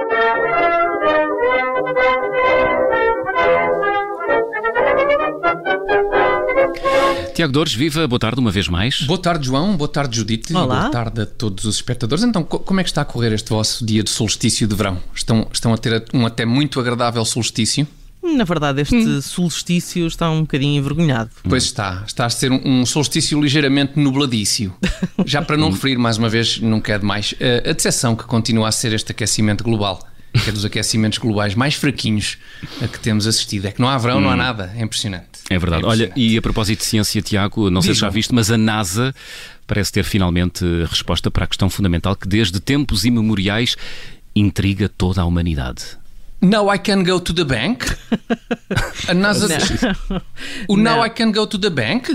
Tiago Dores, viva, boa tarde uma vez mais. Boa tarde, João, boa tarde, Judite. Olá. Boa tarde a todos os espectadores. Então, como é que está a correr este vosso dia de solstício de verão? Estão a ter um até muito agradável solstício? Na verdade, este solstício está um bocadinho envergonhado. Pois está a ser um solstício ligeiramente nubladício. Já para não referir, mais uma vez, nunca é demais, a decepção que continua a ser este aquecimento global, que é dos aquecimentos globais mais fraquinhos a que temos assistido. É que não há verão, não há nada. É impressionante. É verdade. Olha, e a propósito de ciência, Tiago, não sei se já viste, mas a NASA parece ter finalmente resposta para a questão fundamental que desde tempos imemoriais intriga toda a humanidade. Now I can go to the bank? A NASA... Now I can go to the bank?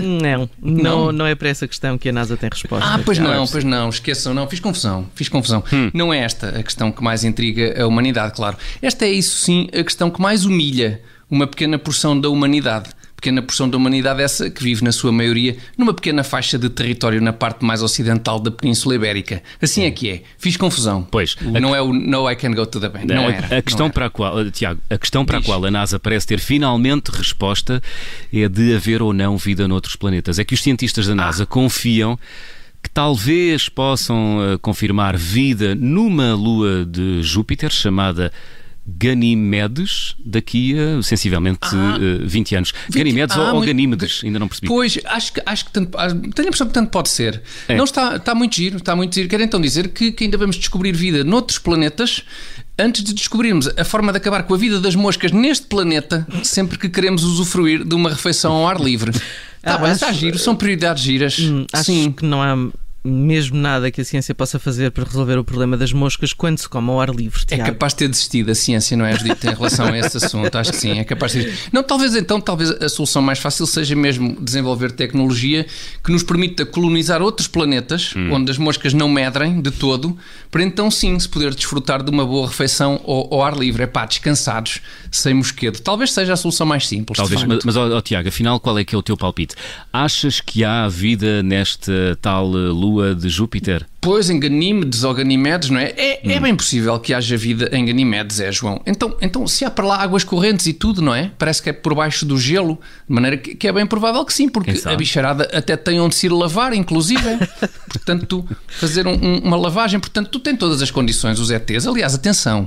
Não é para essa questão que a NASA tem resposta. Pois não, esqueçam, não, fiz confusão. Não é esta a questão que mais intriga a humanidade, claro. Esta é, isso sim, a questão que mais humilha uma pequena porção da humanidade. Pequena porção da humanidade essa que vive na sua maioria numa pequena faixa de território na parte mais ocidental da Península Ibérica. Assim é que é. Fiz confusão. Pois. Não é o No I Can Go to the Bank. Não era. A questão para a qual, Tiago, a qual a NASA parece ter finalmente resposta é de haver ou não vida noutros planetas. É que os cientistas da NASA confiam que talvez possam confirmar vida numa lua de Júpiter chamada Ganímedes, daqui a sensivelmente 20 anos. Ganímedes ou Ganímedes, ainda não percebi. Pois, acho que tanto, tenho a impressão que tanto pode ser. Não, está muito giro. Quer então dizer que ainda vamos descobrir vida noutros planetas antes de descobrirmos a forma de acabar com a vida das moscas neste planeta, sempre que queremos usufruir de uma refeição ao ar livre. Está giro, são prioridades giras. Acho que não há mesmo nada que a ciência possa fazer para resolver o problema das moscas quando se come ao ar livre, Tiago. É capaz de ter desistido a ciência, não é, Judite, em relação a esse assunto? Acho que sim, é capaz de ter. Não, talvez a solução mais fácil seja mesmo desenvolver tecnologia que nos permita colonizar outros planetas onde as moscas não medrem de todo, para então sim se poder desfrutar de uma boa refeição ao ar livre. Descansados, sem mosquedo. Talvez seja a solução mais simples. Talvez, mas Tiago, afinal, qual é que é o teu palpite? Achas que há vida nesta tal lua de Júpiter? Pois, em Ganímedes ou Ganímedes, não é? É bem possível que haja vida em Ganímedes, João. Então, se há para lá águas correntes e tudo, não é? Parece que é por baixo do gelo, de maneira que é bem provável que sim, porque a bicharada até tem onde se ir lavar, inclusive. Portanto, fazer uma lavagem, portanto, tu tens todas as condições, os ETs. Aliás, atenção.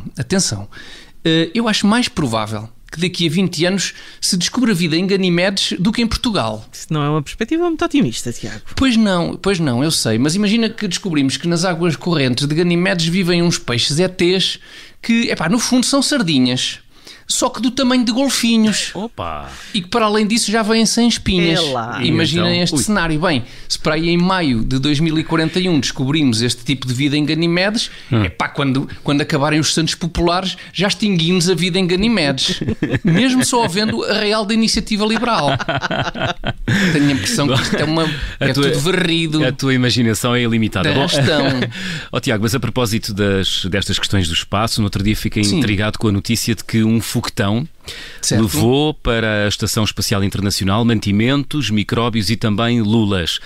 Eu acho mais provável que daqui a 20 anos se descubra vida em Ganímedes do que em Portugal. Isso não é uma perspectiva muito otimista, Tiago. Pois não, eu sei. Mas imagina que descobrimos que nas águas correntes de Ganímedes vivem uns peixes ETs que, no fundo são sardinhas. Só que do tamanho de golfinhos. Opa! E que para além disso já vêm sem espinhas. Imaginem este cenário. Bem, se para aí em maio de 2041 descobrimos este tipo de vida em Ganímedes, quando acabarem os santos populares, já extinguimos a vida em Ganímedes. Mesmo só havendo a real da iniciativa liberal. Tenho a impressão que isto é tudo varrido. A tua imaginação é ilimitada. Tiago, mas a propósito destas questões do espaço, no outro dia fiquei intrigado com a notícia de que um foguetão levou para a Estação Espacial Internacional mantimentos, micróbios e também lulas.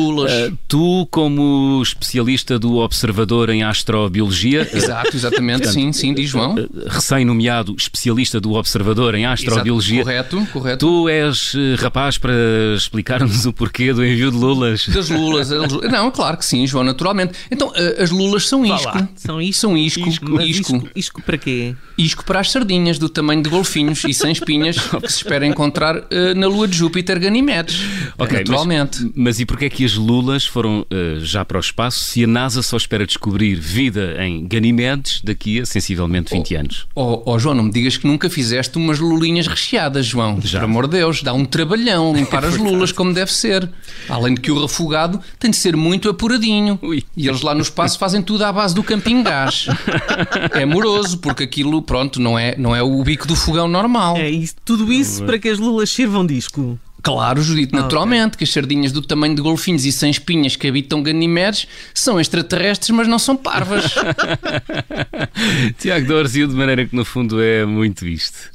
Tu, como especialista do Observador em Astrobiologia... Exatamente, sim, diz João. Recém-nomeado especialista do Observador em Astrobiologia. Correto. Tu és rapaz para explicar-nos o porquê do envio de lulas? Das lulas. Não, claro que sim, João, naturalmente. Então, as lulas são isco. São isco. Isco para quê? Isco para as sardinhas do tamanho de golfinhos e sem espinhas que se espera encontrar na lua de Júpiter Ganímedes. Naturalmente. Mas e porquê é que as lulas foram já para o espaço se a NASA só espera descobrir vida em Ganímedes daqui a sensivelmente 20 anos? João, não me digas que nunca fizeste umas lulinhas recheadas, João. Por amor de Deus, dá um trabalhão limpar as lulas como deve ser. Além de que o refogado tem de ser muito apuradinho. E eles lá no espaço fazem tudo à base do camping gás. É moroso, porque aquilo, não é o bico do fogão normal. Tudo isso para que as lulas sirvam disco. Claro, Judite, naturalmente, que as sardinhas do tamanho de golfinhos e sem espinhas que habitam Ganímedes são extraterrestres, mas não são parvas. Tiago Dores, de maneira que no fundo é muito isto.